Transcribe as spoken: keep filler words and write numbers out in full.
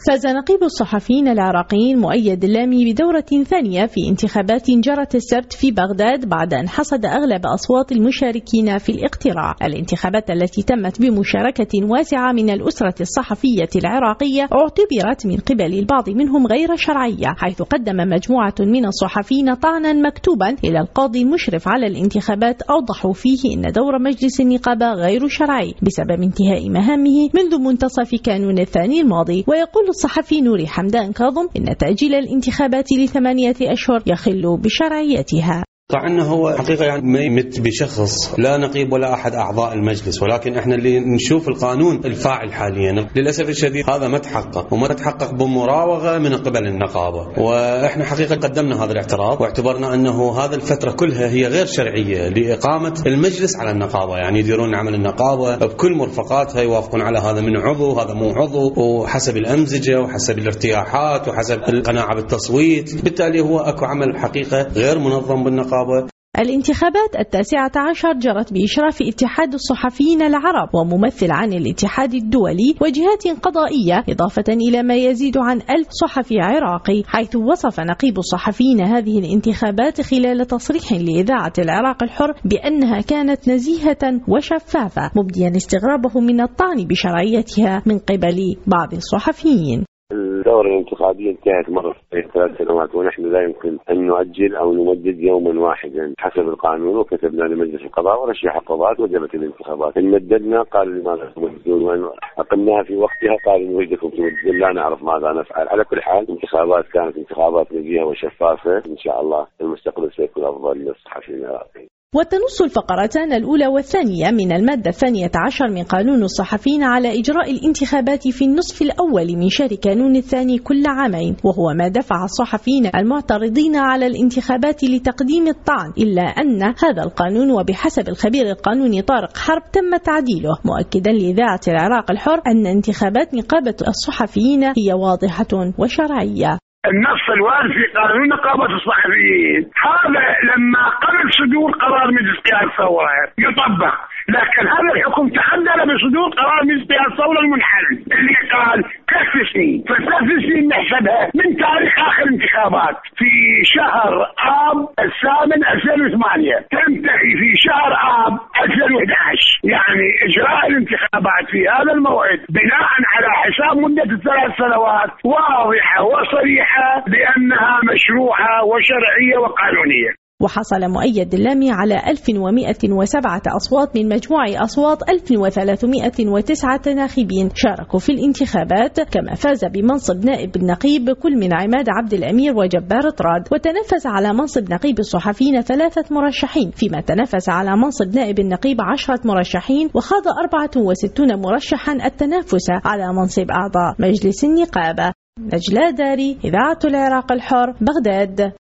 فاز نقيب الصحفيين العراقيين مؤيد اللامي بدورة ثانية في انتخابات جرت السبت في بغداد بعد أن حصد أغلب أصوات المشاركين في الاقتراع. الانتخابات التي تمت بمشاركة واسعة من الأسرة الصحفية العراقية اعتبرت من قبل البعض منهم غير شرعية، حيث قدم مجموعة من الصحفيين طعنا مكتوبا إلى القاضي المشرف على الانتخابات أوضحوا فيه أن دور مجلس النقابة غير شرعي بسبب انتهاء مهامه منذ منتصف كانون الثاني الماضي. ويقول الصحفي نوري حمدان كاظم إن تأجيل الانتخابات لثمانية أشهر يخل بشرعيتها. طبعا هو حقيقة يعني ما يمت بشخص لا نقيب ولا أحد أعضاء المجلس، ولكن احنا اللي نشوف القانون الفاعل حاليا للأسف الشديد هذا ما تحقق وما تحقق بمراوغة من قبل النقابة، وإحنا حقيقة قدمنا هذا الاعتراض واعتبرنا أنه هذا الفترة كلها هي غير شرعية لإقامة المجلس على النقابة، يعني يديرون عمل النقابة بكل مرفقاتها، يوافقون على هذا من عضو هذا مو عضو وحسب الأمزجة وحسب الارتياحات وحسب القناعة بالتصويت، بالتالي هو أكو عمل حقيقة غير منظم بالنقابة. الانتخابات التاسعة عشر جرت بإشراف اتحاد الصحفيين العرب وممثل عن الاتحاد الدولي وجهات قضائية، إضافة إلى ما يزيد عن ألف صحفي عراقي، حيث وصف نقيب الصحفيين هذه الانتخابات خلال تصريح لإذاعة العراق الحر بأنها كانت نزيهة وشفافة، مبديا استغرابه من الطعن بشرعيتها من قبل بعض الصحفيين. الدورة الانتخابية انتهت مرة في ثلاث سنوات، ونحن لا يمكن أن نؤجل أو نمدد يوما واحدا حسب القانون، وكتبنا لمجلس القضاء ورشح القضاء وجبت الانتخابات. إن مددنا قالوا لماذا تمددون، وإن أقمناها في وقتها قالوا نريدكم تمددون، لا نعرف ماذا نفعل. على كل حال الانتخابات كانت انتخابات نزيهة وشفافة، إن شاء الله المستقبل سيكون أفضل للصحفيين العراقيين. وتنص الفقرتان الأولى والثانية من المادة الثانية عشر من قانون الصحفيين على إجراء الانتخابات في النصف الأول من شهر كانون الثاني كل عامين، وهو ما دفع الصحفيين المعترضين على الانتخابات لتقديم الطعن، إلا أن هذا القانون وبحسب الخبير القانوني طارق حرب تم تعديله، مؤكدا لإذاعة العراق الحر أن انتخابات نقابة الصحفيين هي واضحة وشرعية. النص الوارد في قانون نقابة الصحفيين هذا لما قبل صدور قرار مجلس قيادة الثورة يطبق، لكن هذا الحكم تخلل بصدور قرار مجلس قيادة الثورة المنحل اللي قال ثلاث سنين، فثلاث سنين نحسبها من تاريخ آخر انتخابات في شهر آب الثامن ألفين وثمانية تنتهي في شهر آب ألفين وأحد عشر، يعني إجراء الانتخابات في هذا الموعد بناء على حساب مدة الثلاث سنوات واضحة وصريحة لأنها مشروعة وشرعية وقانونية. وحصل مؤيد اللامي على ألف ومئة وسبعة أصوات من مجموع أصوات ألف وثلاثمئة وتسعة ناخبين شاركوا في الانتخابات، كما فاز بمنصب نائب النقيب كل من عماد عبد الأمير وجبار طراد. وتنافس على منصب نقيب الصحفيين ثلاثة مرشحين، فيما تنافس على منصب نائب النقيب عشرة مرشحين، وخاض أربعة وستين مرشحا التنافس على منصب أعضاء مجلس النقابة. نجلاء داري، إذاعة العراق الحر، بغداد.